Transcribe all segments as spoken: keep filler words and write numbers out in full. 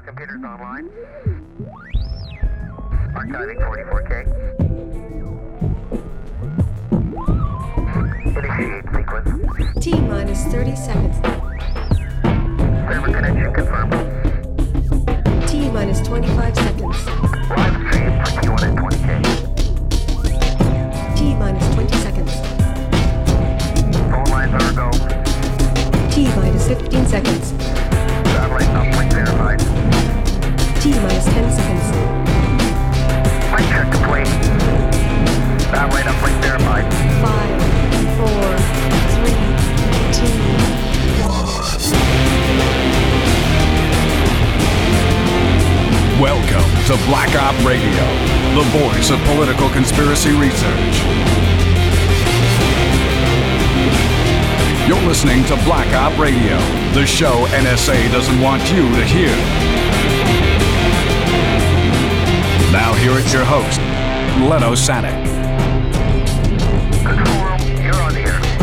computers online. Archiving forty-four K. Initiate sequence. T minus thirty seconds. Server connection confirmed. T minus twenty-five seconds. Live stream for T one at twenty K. T minus twenty seconds. Phone lines are a go. T minus fifteen seconds. Satellite uplink verified. T minus ten seconds. Mic check complete. Satellite uplink verified. Five, four, three, two, Welcome to Black Op Radio, the voice of political conspiracy research. You're listening to Black Op Radio, the show N S A doesn't want you to hear. Now here is your host, Leno Sanek. Control room, you're on the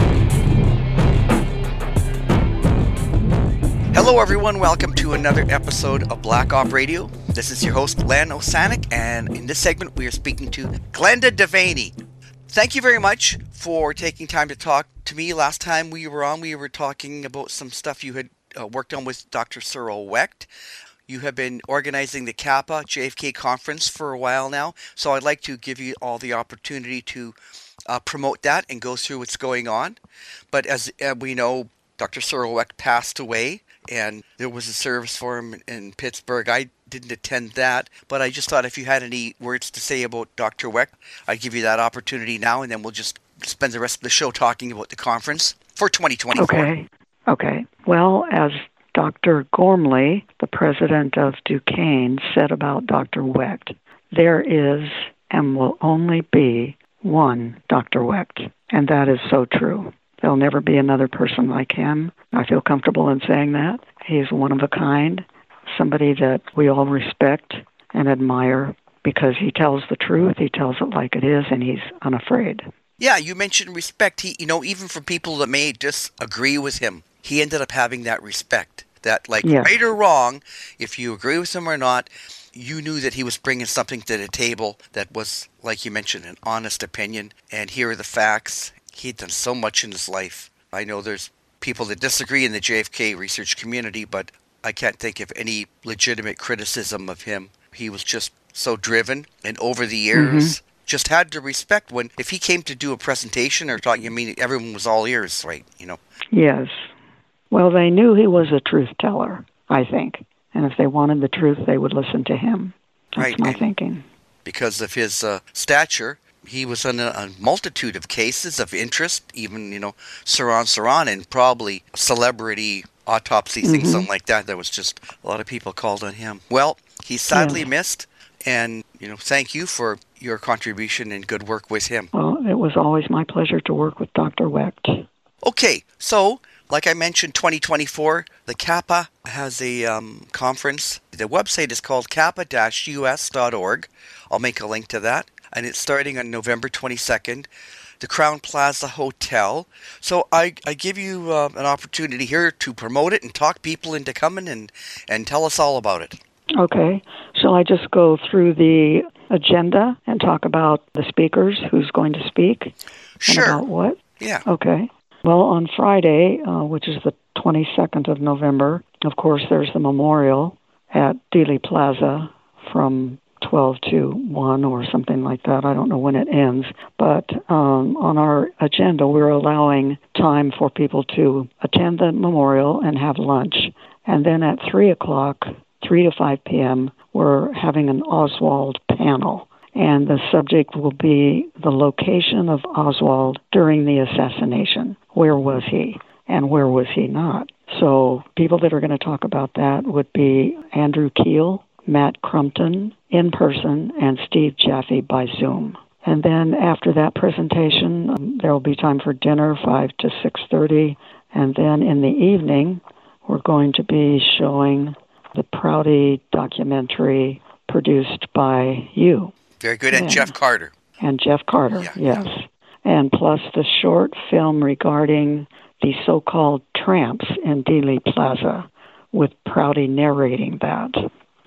air. Hello everyone, welcome to another episode of Black Op Radio. This is your host, Len Osanek, and in this segment we are speaking to Glenda Devaney. Thank you very much for taking time to talk to me. Last time we were on, we were talking about some stuff you had uh, worked on with Doctor Cyril Wecht. You have been organizing the Kappa J F K conference for a while now, so I'd like to give you all the opportunity to uh, promote that and go through what's going on. But as uh, we know, Doctor Cyril Wecht passed away, and there was a service for him in Pittsburgh. I didn't attend that, but I just thought if you had any words to say about Doctor Wecht, I'd give you that opportunity now, and then we'll just spend the rest of the show talking about the conference for twenty twenty-four. Okay. Okay. Well, as Doctor Gormley, the president of Duquesne, said about Doctor Wecht, there is and will only be one Doctor Wecht, and that is so true. There'll never be another person like him. I feel comfortable in saying that. He's one of a kind, somebody that we all respect and admire because he tells the truth, he tells it like it is, and he's unafraid. Yeah, you mentioned respect. He, you know, even from people that may disagree with him, he ended up having that respect. That, like, yes. Right or wrong, if you agree with him or not, you knew that he was bringing something to the table that was, like you mentioned, an honest opinion. And here are the facts. He'd done so much in his life. I know there's people that disagree in the J F K research community, but I can't think of any legitimate criticism of him. He was just so driven, and over the years, mm-hmm. just had to respect when, if he came to do a presentation or talking, I mean, everyone was all ears, right? You know. Yes. Well, they knew he was a truth teller, I think. And if they wanted the truth, they would listen to him. That's right. my and thinking. Because of his uh, stature, he was in a, a multitude of cases of interest, even, you know, Saran Saran, and probably celebrity autopsy mm-hmm. things, something like that. There was just a lot of people called on him. Well, he's sadly yes. missed, and, you know, thank you for your contribution and good work with him. Well, it was always my pleasure to work with Doctor Wecht. Okay, so, like I mentioned, twenty twenty-four, the Kappa has a um, conference. The website is called kappa dash u s dot org. I'll make a link to that. And it's starting on November twenty-second, the Crown Plaza Hotel. So I, I give you uh, an opportunity here to promote it and talk people into coming and, and tell us all about it. Okay. Shall I just go through the agenda and talk about the speakers, who's going to speak? Sure. And about what? Yeah. Okay. Well, on Friday, uh, which is the twenty-second of November, of course, there's the memorial at Dealey Plaza from twelve to one or something like that. I don't know when it ends. But um, on our agenda, we're allowing time for people to attend the memorial and have lunch. And then at three o'clock, three to five p.m., we're having an Oswald panel. And the subject will be the location of Oswald during the assassination. Where was he and where was he not? So people that are going to talk about that would be Andrew Keel, Matt Crumpton in person, and Steve Jaffe by Zoom. And then after that presentation, um, there will be time for dinner, five to six thirty. And then in the evening, we're going to be showing the Prouty documentary produced by you. Very good. And, and Jeff Carter. And Jeff Carter, yeah, yes. Yeah. And plus the short film regarding the so-called tramps in Dealey Plaza, with Prouty narrating that.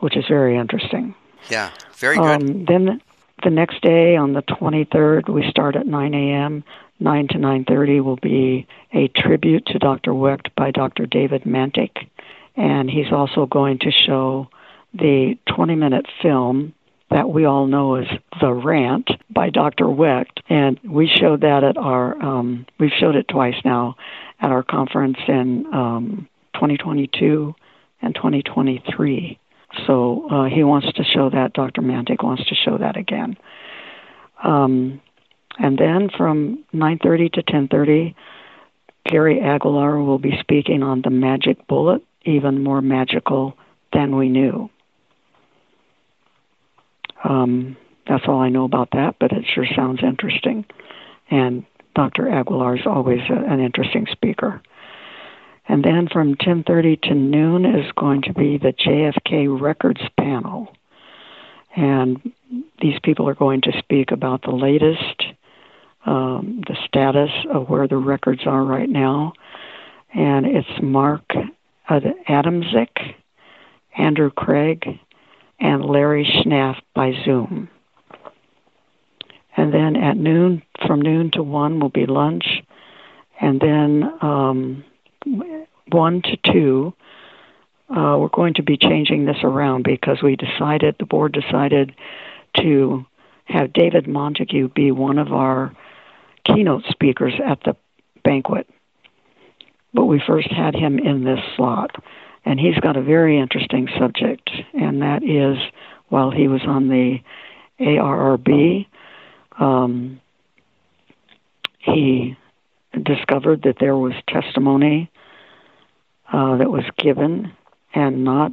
which is very interesting. Yeah, very good. Um, then the next day, on the twenty-third, we start at nine a.m. nine to nine thirty will be a tribute to Doctor Wecht by Doctor David Mantik, and he's also going to show the twenty-minute film that we all know as The Rant by Doctor Wecht, and we showed that at our, um, we've showed it twice now at our conference in um, twenty twenty-two and twenty twenty-three. So uh, he wants to show that, Doctor Mantik wants to show that again. Um, and then from nine thirty to ten thirty, Gary Aguilar will be speaking on the magic bullet, even more magical than we knew. Um, that's all I know about that, but it sure sounds interesting. And Doctor Aguilar is always a, an interesting speaker. And then from ten thirty to noon is going to be the J F K Records panel. And these people are going to speak about the latest, um, the status of where the records are right now. And it's Mark Adamczyk, Andrew Craig, and Larry Schnaff by Zoom. And then at noon, from noon to one will be lunch. And then um, one to two, uh, we're going to be changing this around because we decided, the board decided to have David Montague be one of our keynote speakers at the banquet. But we first had him in this slot. And he's got a very interesting subject, and that is, while he was on the A R R B, um, he discovered that there was testimony uh, that was given and not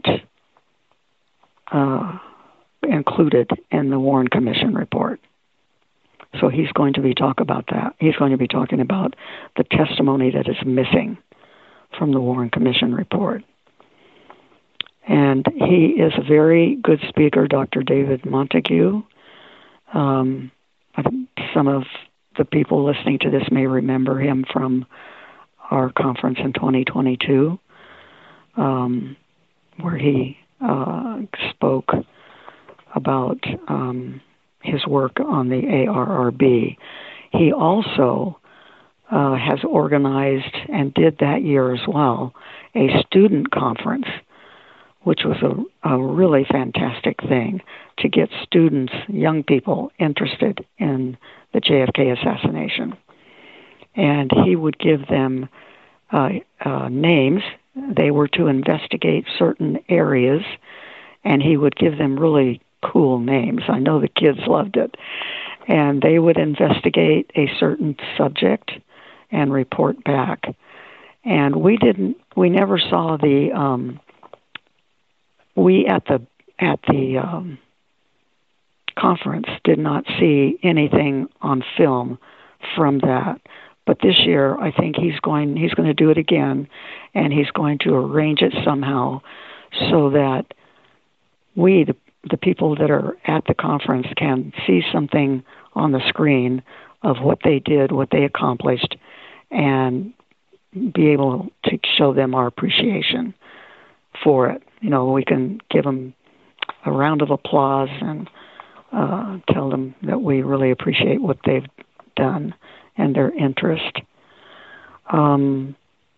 uh, included in the Warren Commission report. So he's going to be talk about that. He's going to be talking about the testimony that is missing from the Warren Commission report. And he is a very good speaker, Doctor David Montague. Um, some of the people listening to this may remember him from our conference in twenty twenty-two, um, where he uh, spoke about um, his work on the A R R B. He also uh, has organized, and did that year as well, a student conference, which was a, a really fantastic thing to get students, young people, interested in the J F K assassination. And he would give them uh, uh, names. They were to investigate certain areas, and he would give them really cool names. I know the kids loved it. And they would investigate a certain subject and report back. And we didn't, we never saw the... Um, We at the at the um, conference did not see anything on film from that, but this year I think he's going he's going to do it again, and he's going to arrange it somehow so that we the the people that are at the conference can see something on the screen of what they did, what they accomplished, and be able to show them our appreciation for it. You know, we can give them a round of applause and uh, tell them that we really appreciate what they've done and their interest. Um,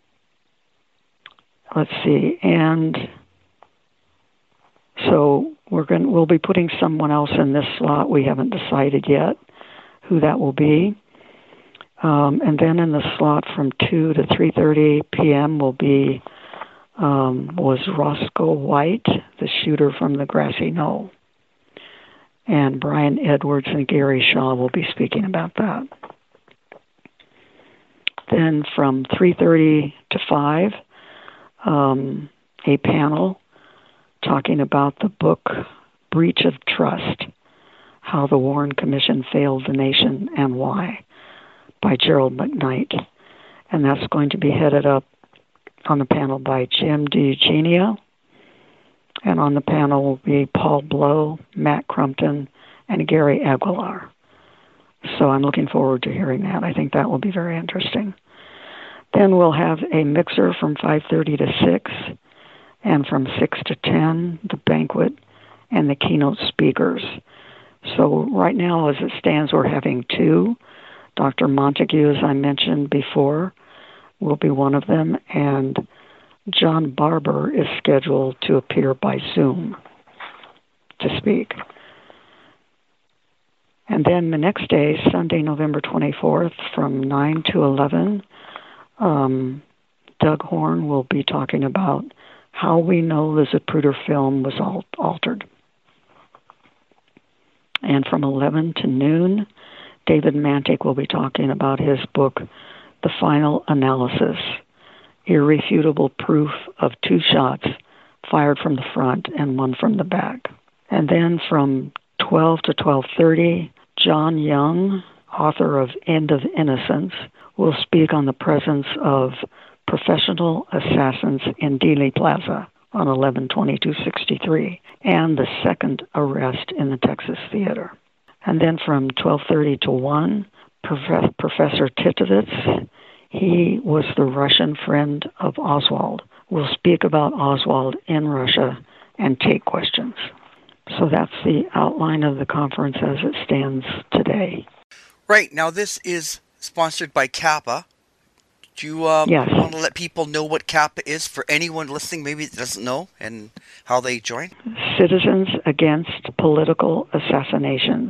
let's see, and so we're going we'll be putting someone else in this slot. We haven't decided yet who that will be. Um, and then in the slot from two to three thirty p.m. will be Um, was Roscoe White, the shooter from the Grassy Knoll. And Brian Edwards and Gary Shaw will be speaking about that. Then from three thirty to five, um, a panel talking about the book Breach of Trust, How the Warren Commission Failed the Nation and Why, by Gerald McKnight. And that's going to be headed up on the panel by Jim DiEugenia, and on the panel will be Paul Blow, Matt Crumpton, and Gary Aguilar. So I'm looking forward to hearing that. I think that will be very interesting. Then we'll have a mixer from five thirty to six, and from six to ten, the banquet and the keynote speakers. So right now, as it stands, we're having two. Doctor Montague, as I mentioned before, will be one of them, and John Barber is scheduled to appear by Zoom to speak. And then the next day, Sunday, November twenty-fourth, from nine to eleven, um, Doug Horn will be talking about how we know the Zapruder film was al- altered. And from eleven to noon, David Mantik will be talking about his book, The Final Analysis, Irrefutable Proof of Two Shots Fired from the Front and One from the Back. And then from twelve to twelve thirty, John Young, author of End of Innocence, will speak on the presence of professional assassins in Dealey Plaza on eleven twenty-two sixty-three, and the second arrest in the Texas Theater. And then from twelve thirty to one, Prof- Professor Titovits, he was the Russian friend of Oswald, will speak about Oswald in Russia and take questions. So that's the outline of the conference as it stands today. Right. Now, this is sponsored by Kappa. Do you um, yes. want to let people know what Kappa is for anyone listening maybe that doesn't know and how they join? Citizens Against Political Assassinations.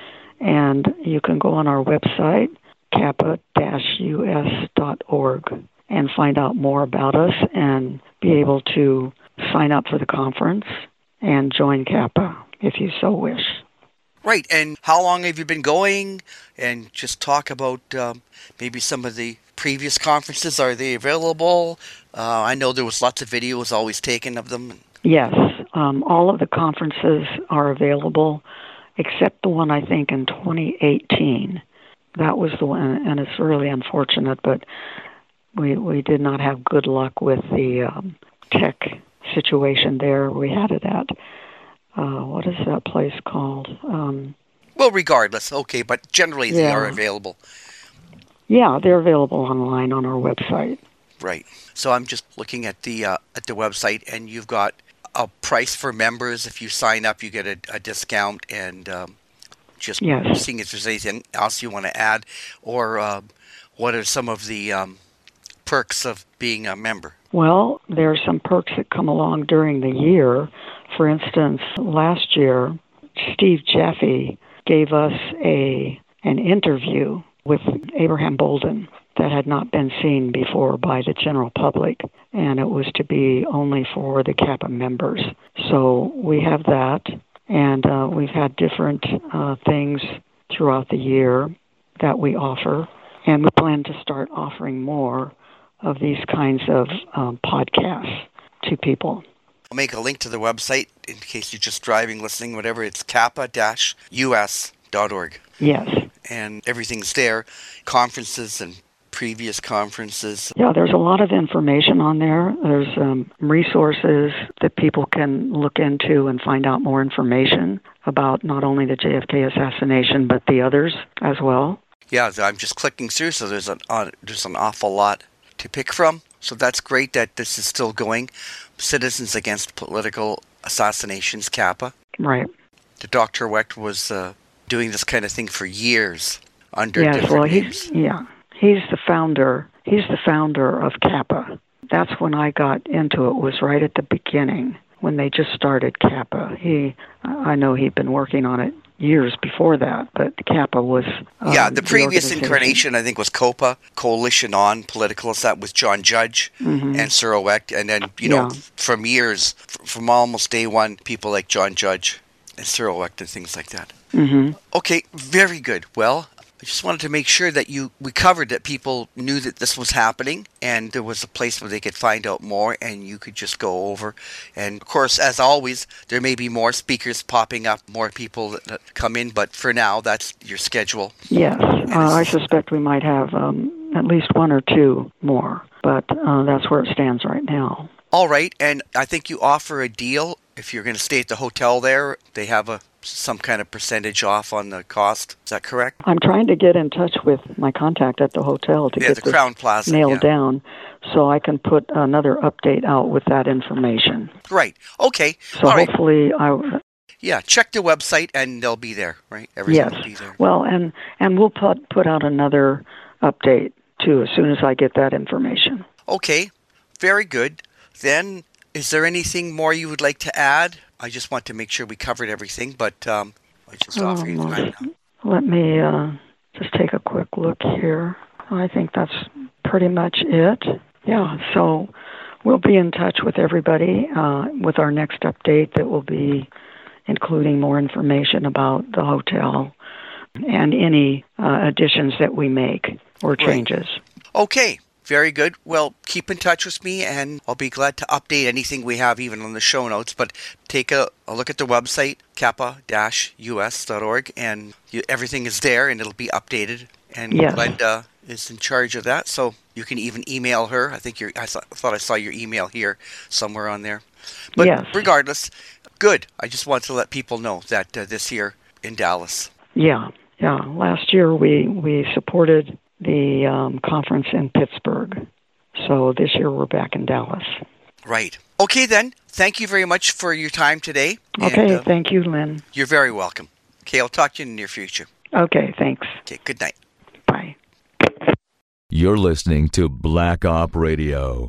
And you can go on our website, kappa dash u s dot org, and find out more about us and be able to sign up for the conference and join Kappa if you so wish. Right, and how long have you been going? And just talk about um, maybe some of the previous conferences. Are they available? Uh, I know there was lots of videos always taken of them. Yes, um, all of the conferences are available except the one, I think, in twenty eighteen. That was the one, and it's really unfortunate, but we we did not have good luck with the um, tech situation there. We had it at, uh, what is that place called? Um, well, regardless, okay, but generally they yeah. are available. Yeah, they're available online on our website. Right. So I'm just looking at the uh, at the website, and you've got a price for members. If you sign up, you get a, a discount, and um, just yes. seeing if there's anything else you want to add, or uh, what are some of the um, perks of being a member? Well, there are some perks that come along during the year. For instance, last year, Steve Jaffe gave us a an interview with Abraham Bolden that had not been seen before by the general public, and it was to be only for the Kappa members. So we have that, and uh, we've had different uh, things throughout the year that we offer, and we plan to start offering more of these kinds of um, podcasts to people. I'll make a link to the website in case you're just driving, listening, whatever. It's kappa dash u s dot org. Yes. And everything's there, conferences and previous conferences. Yeah, there's a lot of information on there. There's um, resources that people can look into and find out more information about not only the J F K assassination, but the others as well. Yeah, I'm just clicking through, so there's an, uh, there's an awful lot to pick from. So that's great that this is still going. Citizens Against Political Assassinations, Kappa. Right. The Doctor Wecht was uh, doing this kind of thing for years under yes, different well, names. He's, yeah, he's the founder. He's the founder of Kappa. That's when I got into it. Was right at the beginning when they just started Kappa. He, I know he'd been working on it years before that, but Kappa was um, yeah. The previous the incarnation, I think, was COPA, Coalition on Political. That was John Judge mm-hmm. and Cyril Wecht, and then you know yeah. from years, from almost day one, people like John Judge and Cyril Wecht and things like that. Mm-hmm. Okay, very good. Well, I just wanted to make sure that you we covered that people knew that this was happening, and there was a place where they could find out more, and you could just go over. And of course, as always, there may be more speakers popping up, more people that, that come in, but for now, that's your schedule. Yes, uh, I suspect we might have um, at least one or two more, but uh, that's where it stands right now. All right, and I think you offer a deal. If you're going to stay at the hotel there, they have a some kind of percentage off on the cost. Is that correct? I'm trying to get in touch with my contact at the hotel to yeah, get the this Crown Plaza, nailed yeah. down so I can put another update out with that information. Right. Okay. So All right. hopefully I, Yeah, check the website and they'll be there, right? Everything Yes. will be there. Well, and and we'll put put out another update too as soon as I get that information. Okay, very good. Then, is there anything more you would like to add? I just want to make sure we covered everything, but um, I just offer you Um, time now. Let me uh, just take a quick look here. I think that's pretty much it. Yeah, so we'll be in touch with everybody uh, with our next update that will be including more information about the hotel and any uh, additions that we make or changes. Right. Okay, very good. Well, keep in touch with me, and I'll be glad to update anything we have even on the show notes. But take a, a look at the website, kappa dash u s dot org, and you, everything is there, and it'll be updated. And Yes. Glenda is in charge of that, so you can even email her. I think you're, I th- thought I saw your email here somewhere on there. But Yes. regardless, good. I just want to let people know that uh, this year in Dallas. Yeah, yeah. Last year we, we supported the um, conference in Pittsburgh. So this year we're back in Dallas. Right. Okay, then. Thank you very much for your time today. Okay, and, uh, thank you, Lynn. You're very welcome. Okay, I'll talk to you in the near future. Okay, thanks. Okay, good night. Bye. You're listening to Black Op Radio.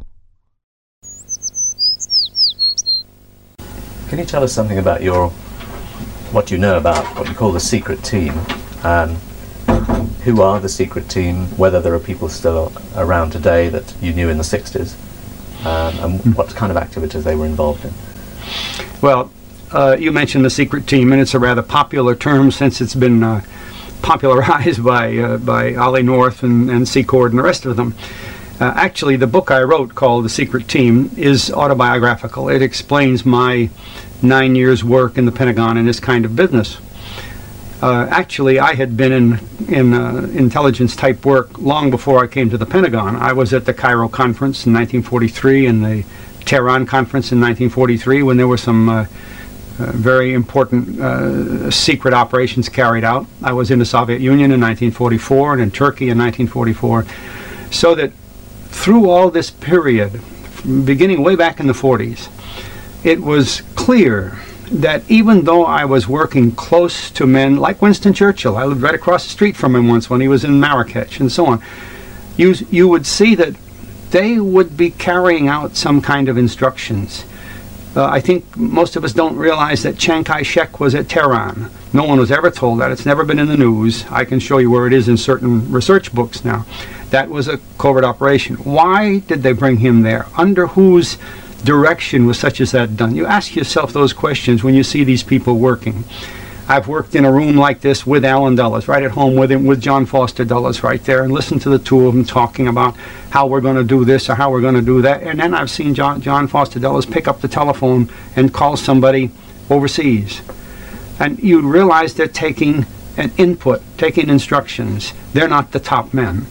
Can you tell us something about your, what you know about what you call the secret team? Um, who are the secret team? Whether there are people still around today that you knew in the sixties, um, and what kind of activities they were involved in? Well, uh, you mentioned the secret team, and it's a rather popular term since it's been uh, popularized by uh, by Ollie North and, and Secord and the rest of them. Uh, actually, the book I wrote called The Secret Team is autobiographical. It explains my nine years' work in the Pentagon in this kind of business. Uh, actually, I had been in, in uh, intelligence-type work long before I came to the Pentagon. I was at the Cairo Conference in nineteen forty-three and the Tehran Conference in nineteen forty-three when there were some uh, uh, very important uh, secret operations carried out. I was in the Soviet Union in nineteen forty-four and in Turkey in nineteen forty-four. So that through all this period, beginning way back in the forties, it was clear that even though I was working close to men like Winston Churchill, I lived right across the street from him once when he was in Marrakech and so on, you, you would see that they would be carrying out some kind of instructions. Uh, I think most of us don't realize that Chiang Kai-shek was at Tehran. No one was ever told that. It's never been in the news. I can show you where it is in certain research books now. That was a covert operation. Why did they bring him there? Under whose direction was such as that done? You ask yourself those questions when you see these people working. I've worked in a room like this with Alan Dulles, right at home with him, with John Foster Dulles right there, and listened to the two of them talking about how we're going to do this or how we're going to do that. And then I've seen John, John Foster Dulles pick up the telephone and call somebody overseas. And you realize they're taking an input, taking instructions. They're not the top men.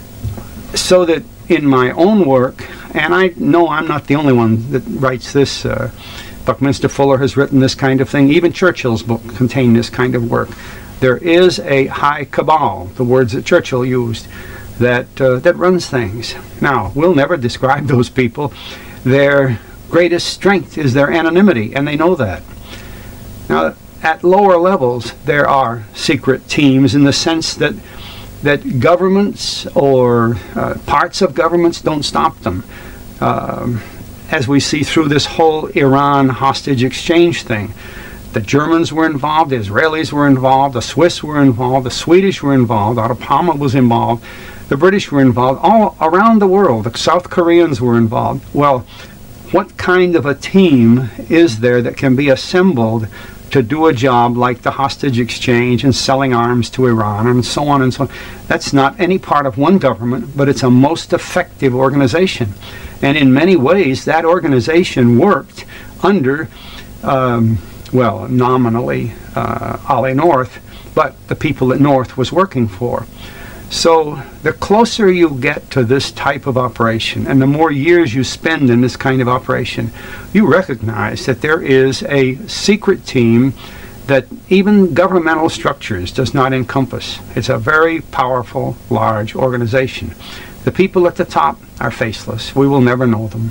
So that in my own work, and I know I'm not the only one that writes this, uh, Buckminster Fuller has written this kind of thing. Even Churchill's book contained this kind of work. There is a high cabal, the words that Churchill used, that uh, that runs things. Now, we'll never describe those people. Their greatest strength is their anonymity, and they know that. Now, at lower levels, there are secret teams in the sense that that governments or uh, parts of governments don't stop them. Um, as we see through this whole Iran hostage exchange thing. The Germans were involved, the Israelis were involved, the Swiss were involved, the Swedish were involved, Otto Palmer was involved, the British were involved, all around the world. The South Koreans were involved. Well, what kind of a team is there that can be assembled to do a job like the hostage exchange and selling arms to Iran and so on and so on? That's not any part of one government, but it's a most effective organization. And in many ways, that organization worked under, um, well, nominally uh, Ollie North, but the people that North was working for. So the closer you get to this type of operation and the more years you spend in this kind of operation, you recognize that there is a secret team that even governmental structures does not encompass. It's a very powerful, large organization. The people at the top are faceless. We will never know them.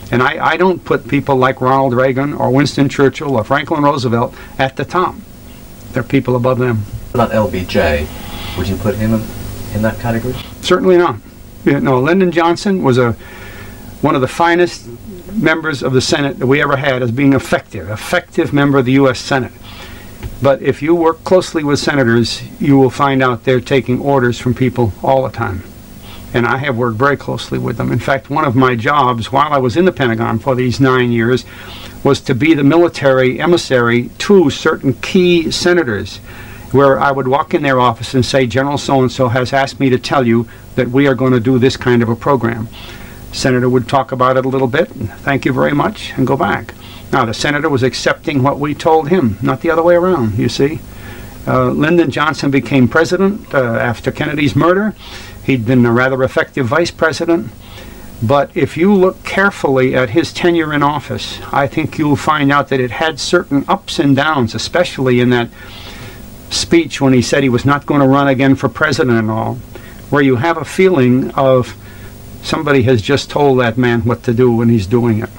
And I, I don't put people like Ronald Reagan or Winston Churchill or Franklin Roosevelt at the top. There are people above them. What about L B J? Would you put him in, in that category? Certainly not. Yeah, no, Lyndon Johnson was a one of the finest members of the Senate that we ever had as being effective, effective member of the U S Senate. But if you work closely with senators, you will find out they're taking orders from people all the time. And I have worked very closely with them. In fact, one of my jobs while I was in the Pentagon for these nine years was to be the military emissary to certain key senators, where I would walk in their office and say, General so-and-so has asked me to tell you that we are going to do this kind of a program. Senator would talk about it a little bit, and thank you very much, and go back. Now, the senator was accepting what we told him, not the other way around, you see. Uh, Lyndon Johnson became president uh, after Kennedy's murder. He'd been a rather effective vice president. But if you look carefully at his tenure in office, I think you'll find out that it had certain ups and downs, especially in that speech when he said he was not going to run again for president and all, where you have a feeling of somebody has just told that man what to do and he's doing it.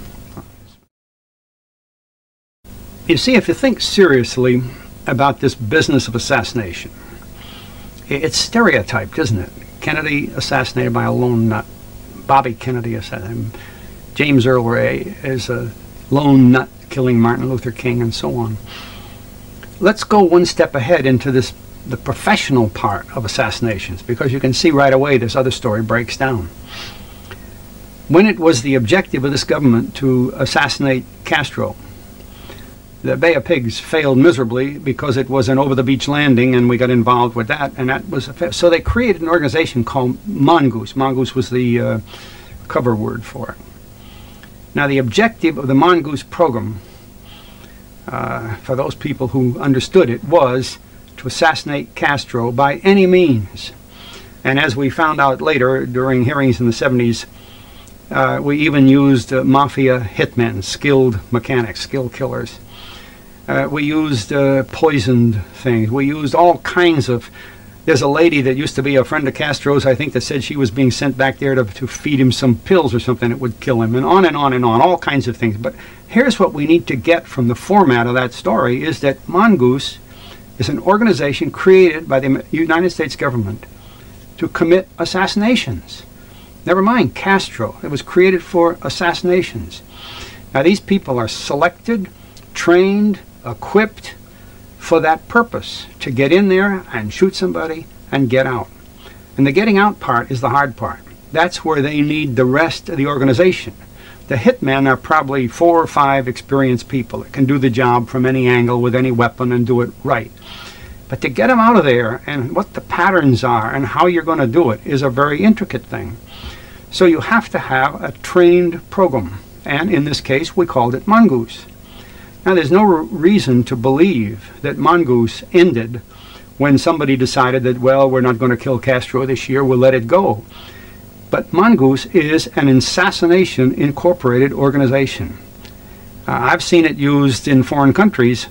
You see, if you think seriously about this business of assassination, it's stereotyped, isn't it? Kennedy assassinated by a lone nut. Bobby Kennedy assassinated. James Earl Ray is a lone nut killing Martin Luther King and so on. Let's go one step ahead into this, the professional part of assassinations, because you can see right away this other story breaks down. When it was the objective of this government to assassinate Castro, the Bay of Pigs failed miserably because it was an over-the-beach landing, and we got involved with that, and that was a fa- so they created an organization called Mongoose. Mongoose was the uh, cover word for it. Now, the objective of the Mongoose program, uh, for those people who understood it, was to assassinate Castro by any means. And as we found out later during hearings in the seventies, uh, we even used uh, mafia hitmen, skilled mechanics, skilled killers. Uh, we used uh, poisoned things. We used all kinds of... There's a lady that used to be a friend of Castro's, I think, that said she was being sent back there to, to feed him some pills or something that would kill him, and on and on and on, all kinds of things. But here's what we need to get from the format of that story, is that Mongoose is an organization created by the United States government to commit assassinations. Never mind Castro. It was created for assassinations. Now, these people are selected, trained, equipped for that purpose, to get in there and shoot somebody and get out. And the getting out part is the hard part. That's where they need the rest of the organization. The hitmen are probably four or five experienced people that can do the job from any angle with any weapon and do it right. But to get them out of there and what the patterns are and how you're going to do it is a very intricate thing. So you have to have a trained program. And in this case, we called it Mongoose. Now, there's no reason to believe that Mongoose ended when somebody decided that, well, we're not going to kill Castro this year, we'll let it go. But Mongoose is an assassination incorporated organization. Uh, I've seen it used in foreign countries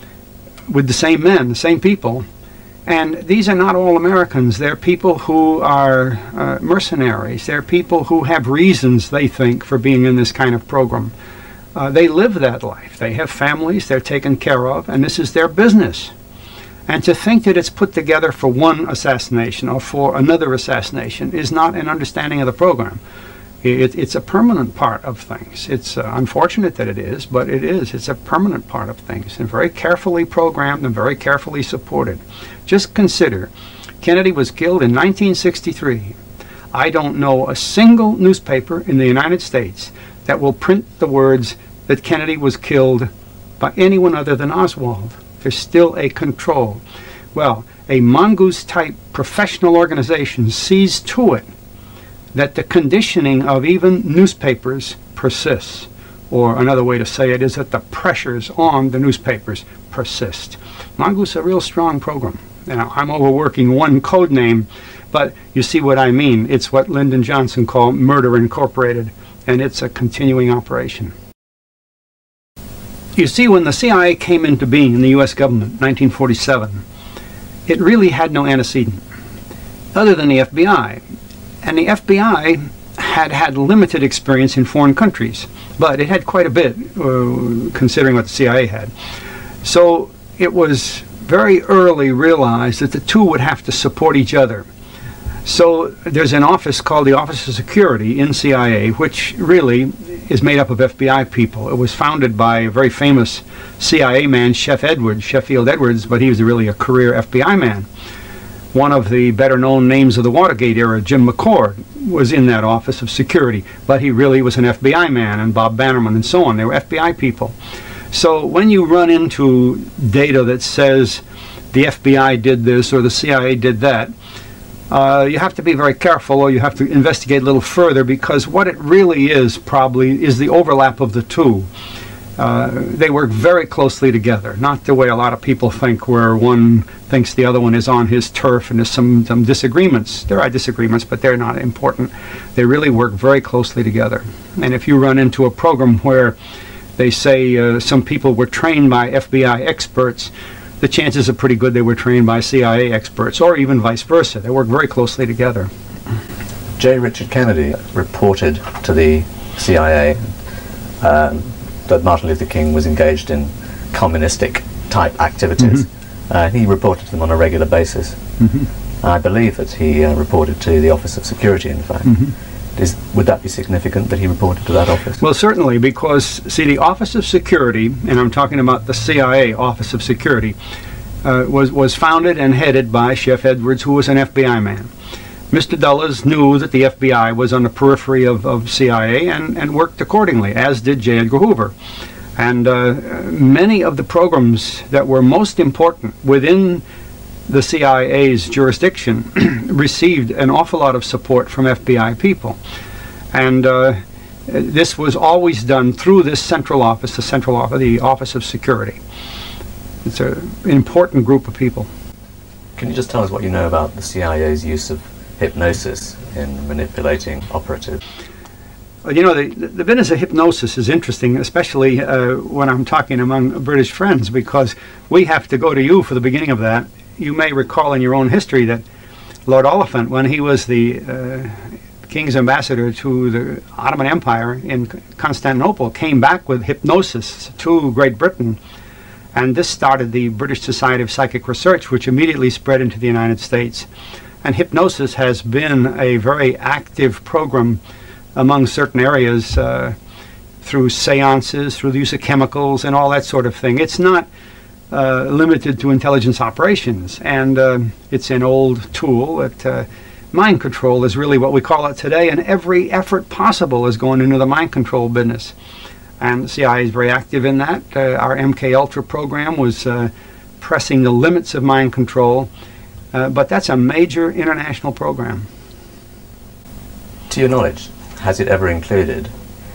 with the same men, the same people. And these are not all Americans. They're people who are uh, mercenaries. They're people who have reasons, they think, for being in this kind of program. Uh, they live that life. They have families they're taken care of, and this is their business. And to think that it's put together for one assassination or for another assassination is not an understanding of the program. It, it's a permanent part of things. It's uh, unfortunate that it is, but it is. It's a permanent part of things, and very carefully programmed and very carefully supported. Just consider, Kennedy was killed in nineteen sixty-three. I don't know a single newspaper in the United States that will print the words that Kennedy was killed by anyone other than Oswald. There's still a control. Well, a Mongoose-type professional organization sees to it that the conditioning of even newspapers persists. Or another way to say it is that the pressures on the newspapers persist. Mongoose is a real strong program. Now, I'm overworking one code name, but you see what I mean. It's what Lyndon Johnson called Murder Incorporated, and it's a continuing operation. You see, when the C I A came into being in the U S government in nineteen forty-seven, it really had no antecedent other than the F B I. And the F B I had had limited experience in foreign countries, but it had quite a bit, uh, considering what the C I A had. So it was very early realized that the two would have to support each other. So there's an office called the Office of Security in C I A, which really is made up of F B I people. It was founded by a very famous C I A man, Chef Edwards, Sheffield Edwards, but he was really a career F B I man. One of the better-known names of the Watergate era, Jim McCord, was in that Office of Security, but he really was an F B I man, and Bob Bannerman and so on. They were F B I people. So when you run into data that says the F B I did this or the C I A did that, Uh, you have to be very careful, or you have to investigate a little further, because what it really is probably is the overlap of the two. Uh, they work very closely together, not the way a lot of people think, where one thinks the other one is on his turf and there's some, some disagreements. There are disagreements, but they're not important. They really work very closely together. And if you run into a program where they say uh, some people were trained by F B I experts, the chances are pretty good they were trained by C I A experts, or even vice versa. They work very closely together. J. Richard Kennedy reported to the C I A um, that Martin Luther King was engaged in communistic type activities. Mm-hmm. uh, he reported to them on a regular basis. Mm-hmm. I believe that he uh, reported to the Office of Security, in fact. Mm-hmm. Is, would that be significant that he reported to that office? Well, certainly, because, see, the Office of Security, and I'm talking about the C I A Office of Security, uh, was, was founded and headed by Chef Edwards, who was an F B I man. Mister Dulles knew that the F B I was on the periphery of, of C I A and, and worked accordingly, as did J. Edgar Hoover. And uh, many of the programs that were most important within the C I A's jurisdiction received an awful lot of support from F B I people. And uh, this was always done through this central office, the central office, the Office of Security. It's a, an important group of people. Can you just tell us what you know about the C I A's use of hypnosis in manipulating operatives? Well, you know, the, the business of hypnosis is interesting, especially uh, when I'm talking among British friends, because we have to go to you for the beginning of that. You may recall in your own history that Lord Oliphant, when he was the uh, King's ambassador to the Ottoman Empire in Constantinople, came back with hypnosis to Great Britain. And this started the British Society of Psychic Research, which immediately spread into the United States. And hypnosis has been a very active program among certain areas uh, through seances, through the use of chemicals and all that sort of thing. It's not uh, limited to intelligence operations, and uh, it's an old tool that uh, mind control is really what we call it today, and every effort possible is going into the mind control business. And the C I A is very active in that. Uh, our M K Ultra program was uh, pressing the limits of mind control, uh, but that's a major international program. To your knowledge, has it ever included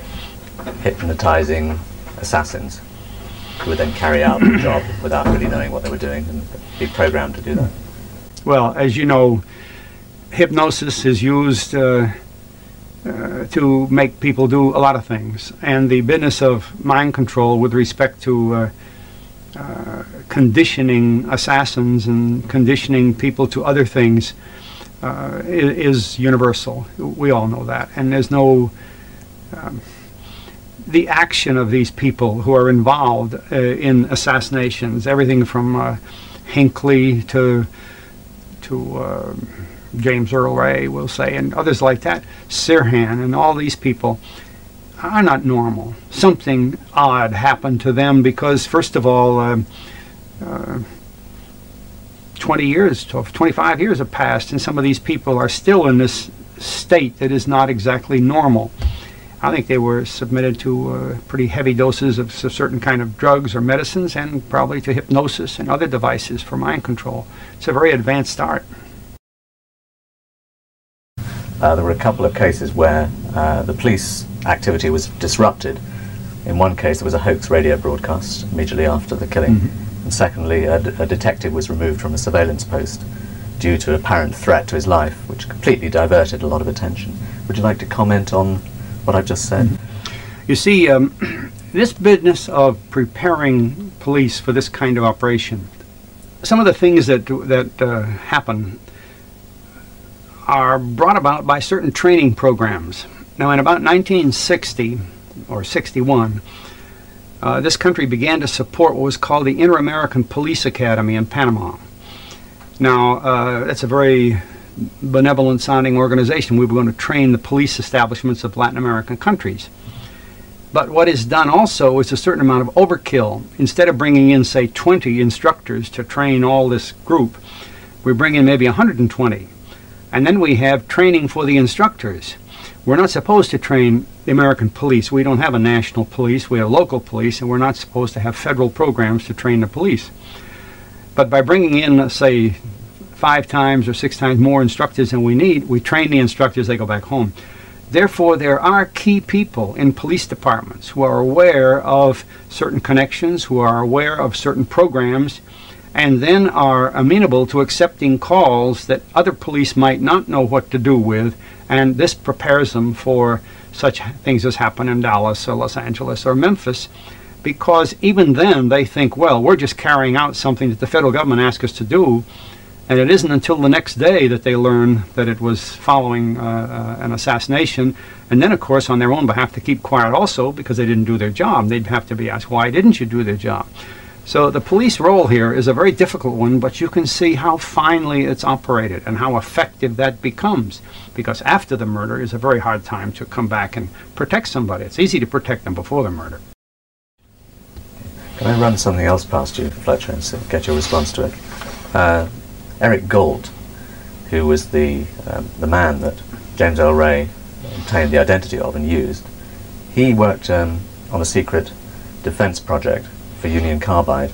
hypnotizing assassins who would then carry out the job without really knowing what they were doing and be programmed to do that? Well, as you know, hypnosis is used uh, uh, to make people do a lot of things. And the business of mind control with respect to uh, uh, conditioning assassins and conditioning people to other things uh, is, is universal. We all know that. And there's no... Um, the action of these people who are involved uh, in assassinations, everything from uh, Hinckley to to uh, James Earl Ray, we'll say, and others like that, Sirhan, and all these people are not normal. Something odd happened to them because, first of all, uh, uh, twenty years, twenty-five years have passed, and some of these people are still in this state that is not exactly normal. I think they were submitted to uh, pretty heavy doses of a certain kind of drugs or medicines, and probably to hypnosis and other devices for mind control. It's a very advanced art. Uh, there were a couple of cases where uh, the police activity was disrupted. In one case, there was a hoax radio broadcast immediately after the killing. Mm-hmm. And secondly, a, d- a detective was removed from a surveillance post due to apparent threat to his life, which completely diverted a lot of attention. Would you like to comment on what I've just said? You see, um, this business of preparing police for this kind of operation, some of the things that that uh, happen are brought about by certain training programs. Now, in about nineteen sixty or sixty-one, uh, this country began to support what was called the Inter-American Police Academy in Panama. Now, uh, that's a very benevolent-sounding organization. We were going to train the police establishments of Latin American countries. But what is done also is a certain amount of overkill. Instead of bringing in, say, twenty instructors to train all this group, we bring in maybe one hundred twenty. And then we have training for the instructors. We're not supposed to train the American police. We don't have a national police. We have local police, and we're not supposed to have federal programs to train the police. But by bringing in, uh, say, five times or six times more instructors than we need, we train the instructors, they go back home. Therefore, there are key people in police departments who are aware of certain connections, who are aware of certain programs, and then are amenable to accepting calls that other police might not know what to do with, and this prepares them for such things as happen in Dallas or Los Angeles or Memphis, because even then they think, well, we're just carrying out something that the federal government asked us to do, and it isn't until the next day that they learn that it was following uh, uh, an assassination, and then, of course, on their own behalf to keep quiet also because they didn't do their job. They'd have to be asked, why didn't you do their job? So the police role here is a very difficult one, but you can see how finely it's operated and how effective that becomes, because after the murder is a very hard time to come back and protect somebody. It's easy to protect them before the murder. Can I run something else past you, Fletcher, and see- get your response to it? Uh, Eric Gold, who was the um, the man that James Earl Ray obtained the identity of and used, he worked um, on a secret defense project for Union Carbide,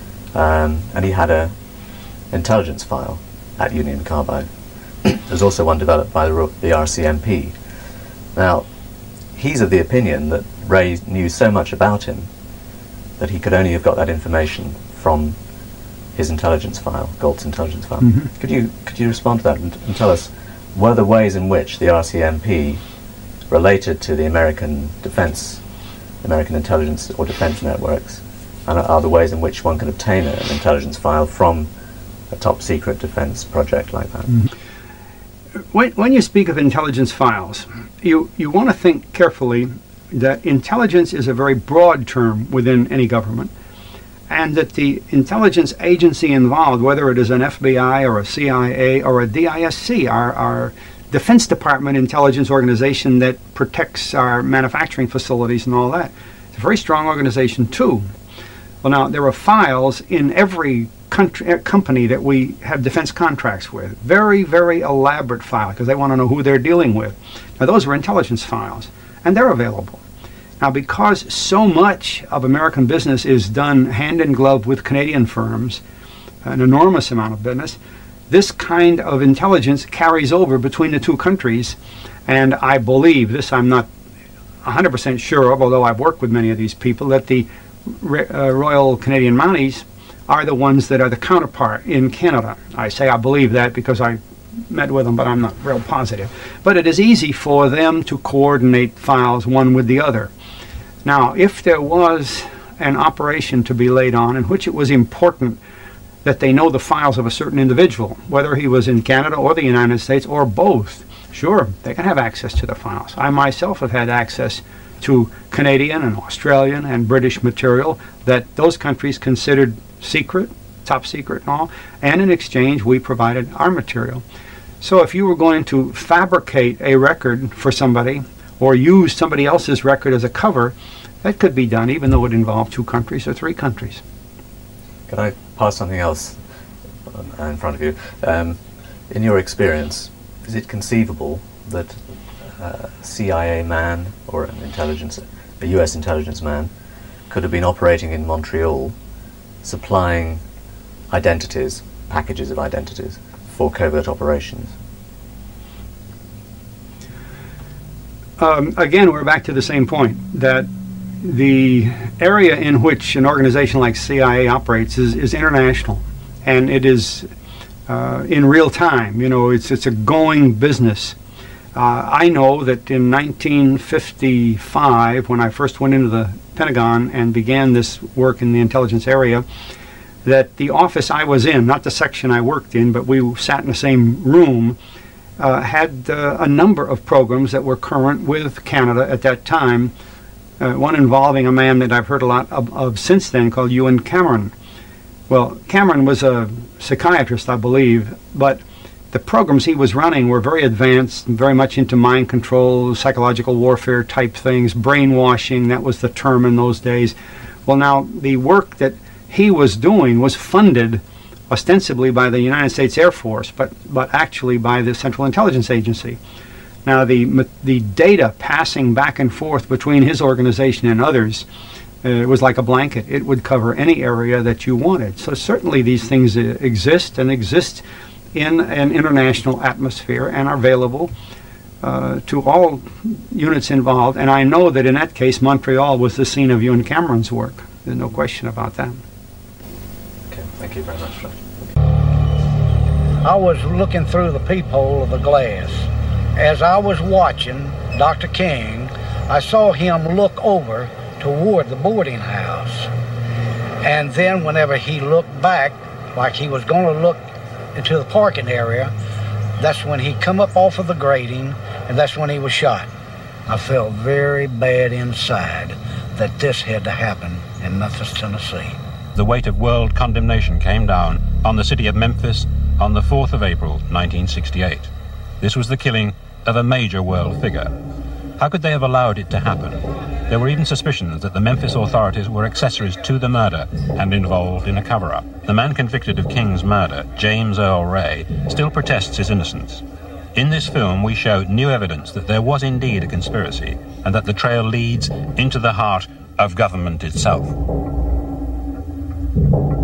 um, and he had a intelligence file at Union Carbide. There's also one developed by the, R- the R C M P. Now, he's of the opinion that Ray knew so much about him that he could only have got that information from his intelligence file, Galt's intelligence file. Mm-hmm. Could you could you respond to that and, and tell us, were the ways in which the R C M P related to the American defense, American intelligence or defense networks, and are the ways in which one can obtain an intelligence file from a top secret defense project like that? Mm-hmm. When, when you speak of intelligence files, you, you want to think carefully that intelligence is a very broad term within any government, and that the intelligence agency involved, whether it is an F B I or a C I A or a D I S C, our, our Defense Department intelligence organization that protects our manufacturing facilities and all that, it's a very strong organization too. Well, now, there are files in every country, uh, company that we have defense contracts with. Very, very elaborate files, because they want to know who they're dealing with. Now, those are intelligence files, and they're available. Now, because so much of American business is done hand in glove with Canadian firms, an enormous amount of business, this kind of intelligence carries over between the two countries, and I believe, this I'm not one hundred percent sure of, although I've worked with many of these people, that the uh, Royal Canadian Mounties are the ones that are the counterpart in Canada. I say I believe that because I met with them, but I'm not real positive. But it is easy for them to coordinate files one with the other. Now, if there was an operation to be laid on in which it was important that they know the files of a certain individual, whether he was in Canada or the United States or both, sure, they can have access to the files. I myself have had access to Canadian and Australian and British material that those countries considered secret, top secret and all, and in exchange we provided our material. So if you were going to fabricate a record for somebody or use somebody else's record as a cover, that could be done even though it involved two countries or three countries. Can I pass something else in front of you? Um, in your experience, is it conceivable that a C I A man or an intelligence, a U S intelligence man, could have been operating in Montreal, supplying identities, packages of identities, for covert operations? Um, again, we're back to the same point, that the area in which an organization like C I A operates is, is international, and it is uh, in real time. You know, it's it's a going business. Uh, I know that in nineteen fifty-five, when I first went into the Pentagon and began this work in the intelligence area, that the office I was in, not the section I worked in, but we sat in the same room, uh, had uh, a number of programs that were current with Canada at that time, uh, one involving a man that I've heard a lot of, of since then called Ewan Cameron. Well, Cameron was a psychiatrist, I believe, but the programs he was running were very advanced, very much into mind control, psychological warfare type things, brainwashing, that was the term in those days. Well, now, the work that he was doing was funded ostensibly by the United States Air Force, but, but actually by the Central Intelligence Agency. Now, the, the data passing back and forth between his organization and others, uh, it was like a blanket. It would cover any area that you wanted. So certainly these things uh, exist and exist in an international atmosphere and are available uh, to all units involved. And I know that in that case, Montreal was the scene of Ewan Cameron's work. There's no question about that. Okay, thank you very much, Fred. I was looking through the peephole of the glass. As I was watching Doctor King, I saw him look over toward the boarding house. And then whenever he looked back, like he was going to look into the parking area, that's when he come up off of the grating, and that's when he was shot. I felt very bad inside that this had to happen in Memphis, Tennessee. The weight of world condemnation came down on the city of Memphis on the fourth of April, nineteen sixty-eight. This was the killing of a major world figure. How could they have allowed it to happen? There were even suspicions that the Memphis authorities were accessories to the murder and involved in a cover-up. The man convicted of King's murder, James Earl Ray, still protests his innocence. In this film, we show new evidence that there was indeed a conspiracy and that the trail leads into the heart of government itself.